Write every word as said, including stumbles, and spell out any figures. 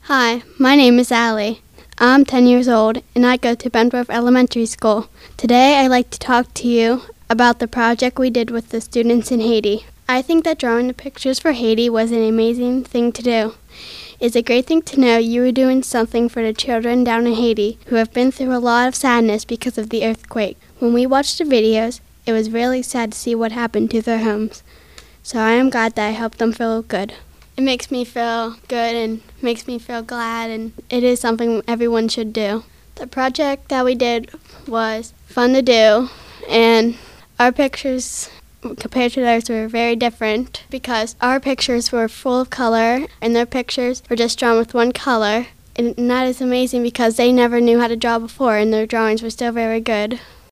Hi, my name is Allie. I'm ten years old and I go to Bentworth Elementary School. Today I'd like to talk to you about the project we did with the students in Haiti. I think that drawing the pictures for Haiti was an amazing thing to do. It's a great thing to know you were doing something for the children down in Haiti who have been through a lot of sadness because of the earthquake. When we watched the videos, it was really sad to see what happened to their homes. So I am glad that I helped them feel good. It makes me feel good and makes me feel glad, and it is something everyone should do. The project that we did was fun to do, and our pictures compared to theirs were very different because our pictures were full of color and their pictures were just drawn with one color. And that is amazing because they never knew how to draw before and their drawings were still very good.